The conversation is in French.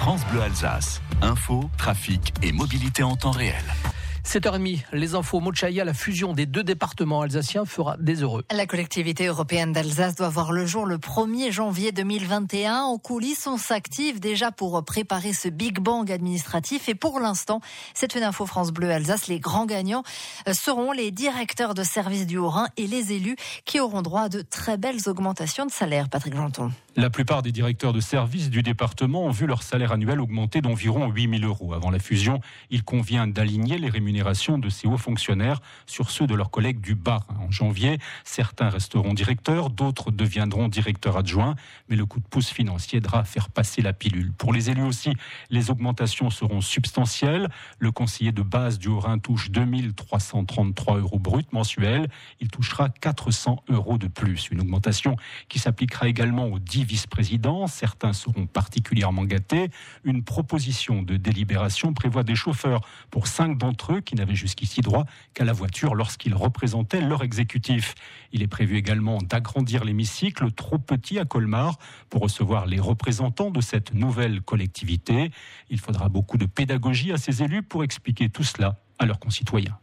France Bleu Alsace. Info, trafic et mobilité en temps réel. 7h30, les infos. Mochaïa, la fusion des deux départements alsaciens fera des heureux. La collectivité européenne d'Alsace doit voir le jour le 1er janvier 2021. En coulisses, on s'active déjà pour préparer ce Big Bang administratif. Et pour l'instant, c'est une info France Bleu Alsace. Les grands gagnants seront les directeurs de services du Haut-Rhin et les élus qui auront droit à de très belles augmentations de salaire. Patrick Janton. La plupart des directeurs de services du département ont vu leur salaire annuel augmenter d'environ 8 000 €. Avant la fusion, il convient d'aligner les rémunérations de ces hauts fonctionnaires sur ceux de leurs collègues du Bas. En janvier, certains resteront directeurs, d'autres deviendront directeurs adjoints, mais le coup de pouce financier aidera à faire passer la pilule. Pour les élus aussi, les augmentations seront substantielles. Le conseiller de base du Haut-Rhin touche 2 333 € bruts mensuels. Il touchera 400 € de plus. Une augmentation qui s'appliquera également aux 10 vice-présidents. Certains seront particulièrement gâtés. Une proposition de délibération prévoit des chauffeurs pour 5 d'entre eux qui n'avaient jusqu'ici droit qu'à la voiture lorsqu'ils représentaient leur exécutif. Il est prévu également d'agrandir l'hémicycle trop petit à Colmar pour recevoir les représentants de cette nouvelle collectivité. Il faudra beaucoup de pédagogie à ces élus pour expliquer tout cela à leurs concitoyens.